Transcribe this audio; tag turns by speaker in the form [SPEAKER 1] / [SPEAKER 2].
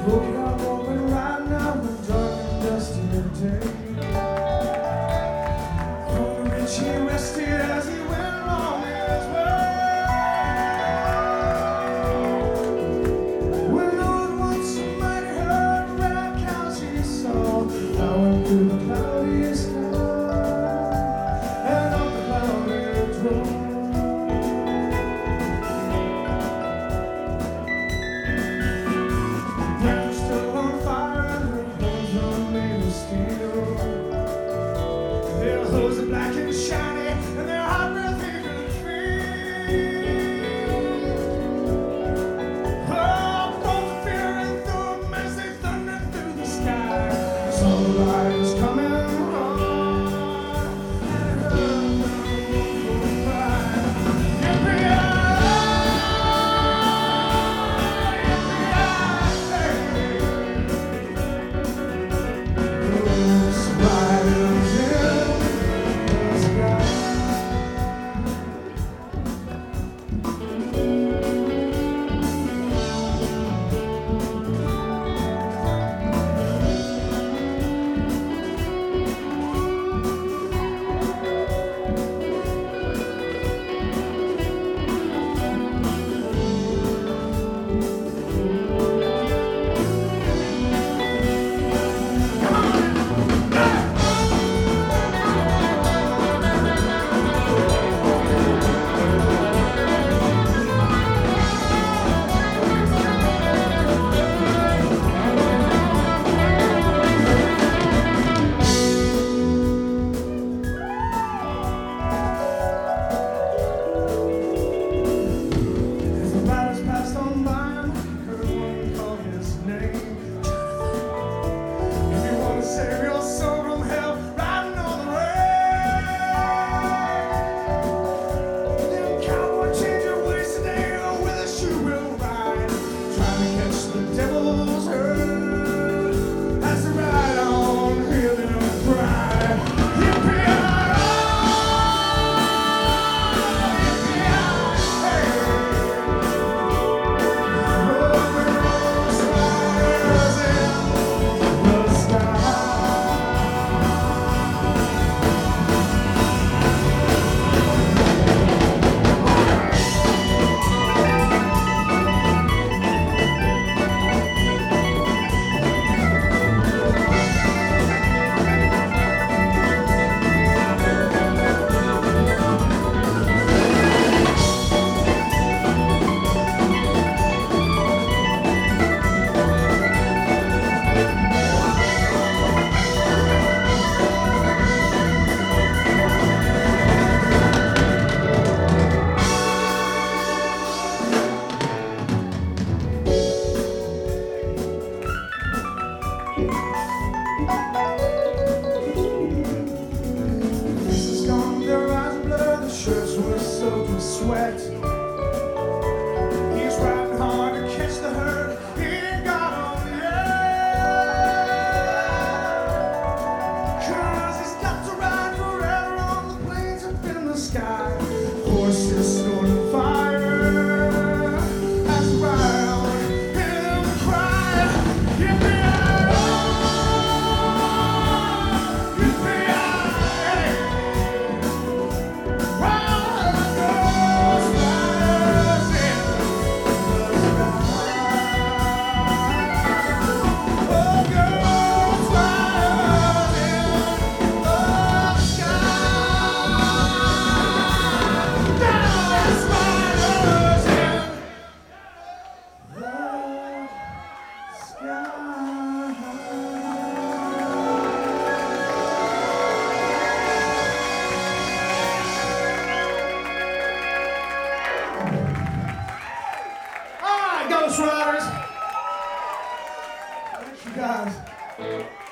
[SPEAKER 1] Broken out moment right now, a dark and dusty day. From the rich he rested as he went along his way. When Lord once somebody heard the red cows he saw flowing through the cloudy sky and up the cloudy road. Their hose are black and shiny, and their hot breath he could feel. Oh, both the fear and through 'em as they thundered through the sky. Saw the riders coming on, and heard them go by. Those riders in the sky. Save your soul from hell, riding on the rail. Them cowboy change your ways today, or with a shoe will ride, trying to catch the devil's herd as they ride on, hear them cry. Yippee-yi-yi, faces gone, their eyes blurred, the shirts were soaked with sweat. He's riding hard to catch the herd, he ain't got on yet. 'Cause he's got to ride forever on the plains up in the sky. Horses snorting fire as he ride on, hear them cry. Yippee-yi-yi, yippee-yi-yi. Ghost Riders. Thank you guys.